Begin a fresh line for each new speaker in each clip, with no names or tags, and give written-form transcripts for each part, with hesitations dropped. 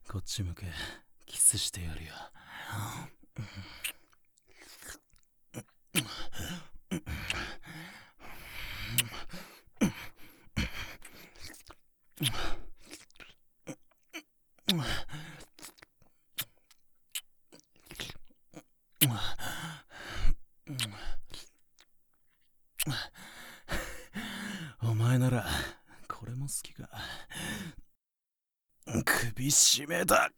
こっち向け、キスしてやるよ。お前ならこれも好きか。首絞めた。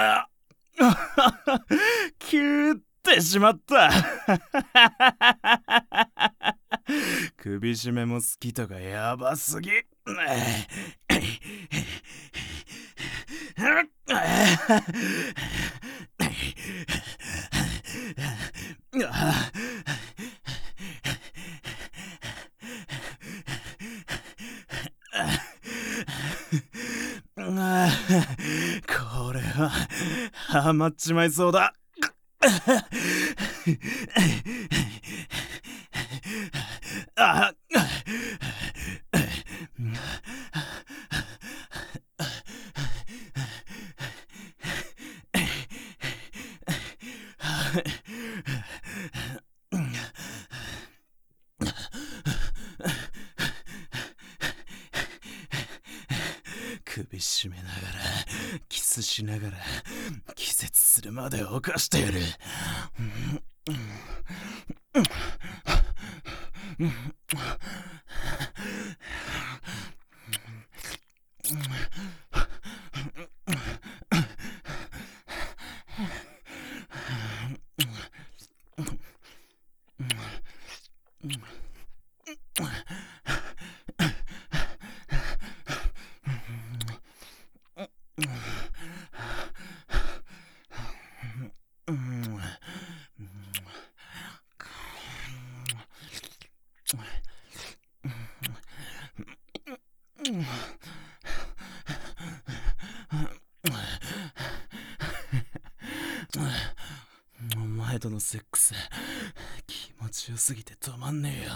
キューってしまった。首絞めも好きとかやばすぎ。これはハマっちまいそうだ。首絞めながらキスしながら気絶するまで犯してやる。お前とのセックス気持ちよすぎて止まんねえよ。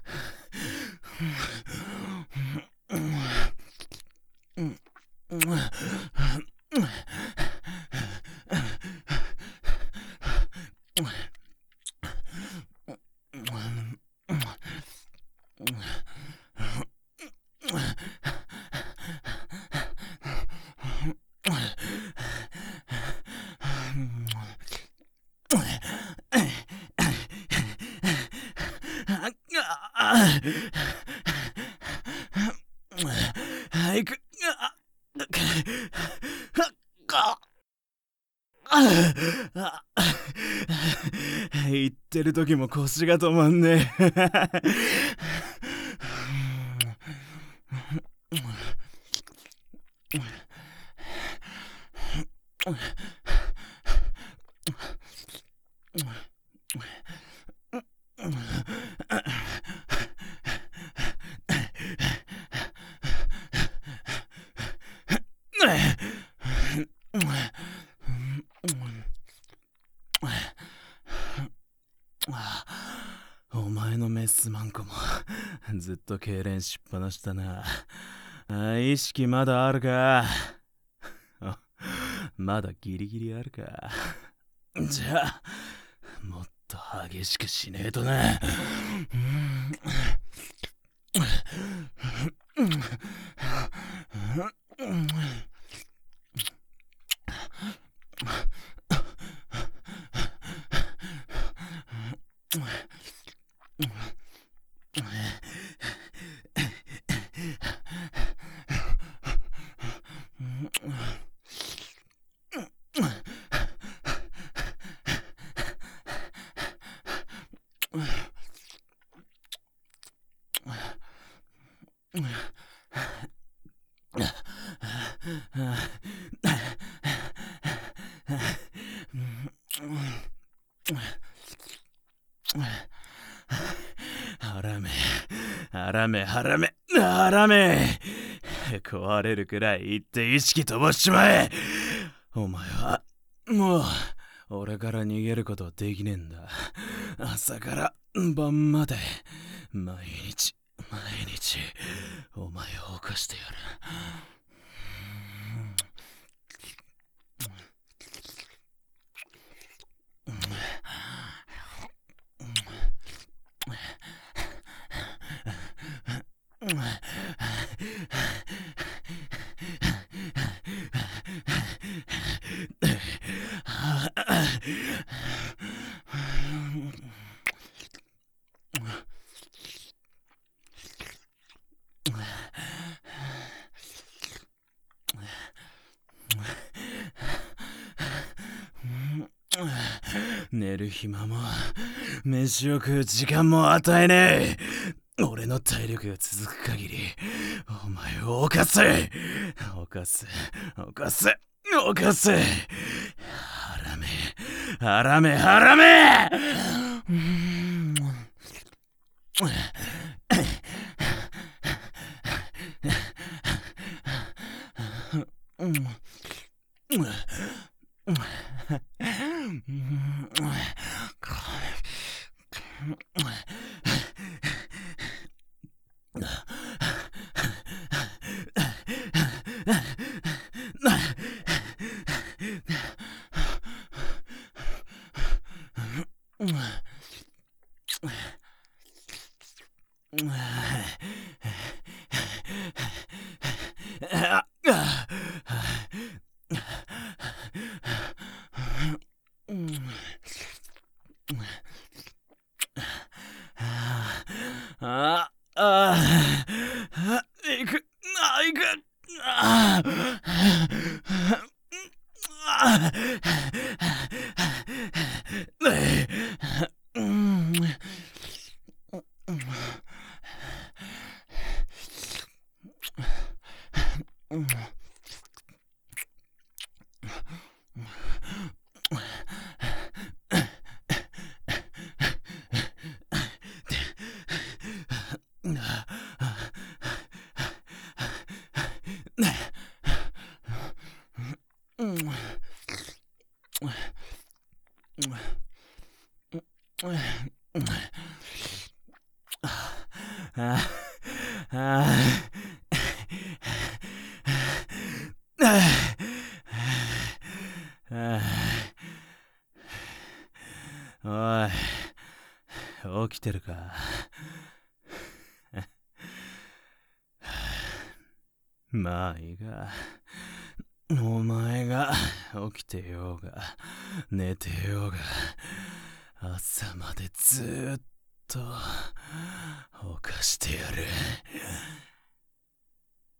早く。言ってる時も腰が止まんねお前のメスマンコもずっと痙攣しっぱなしだな。意識まだあるか。まだギリギリあるか。じゃあもっと激しくしねえとな。ハラメ、ハラメ、ハラメ、ハラメ。壊れるくらい言って意識飛ばしちまえ。お前はもう俺から逃げることできねえんだ。朝から晩まで毎日お前を犯してやる。 寝る暇も飯を食う時間も与えねえ。俺の体力が続く限りお前を犯す。ハラメ。おい、起きてるか？まあいいが、お前が起きてようが寝てようが朝までずーっと犯してやる。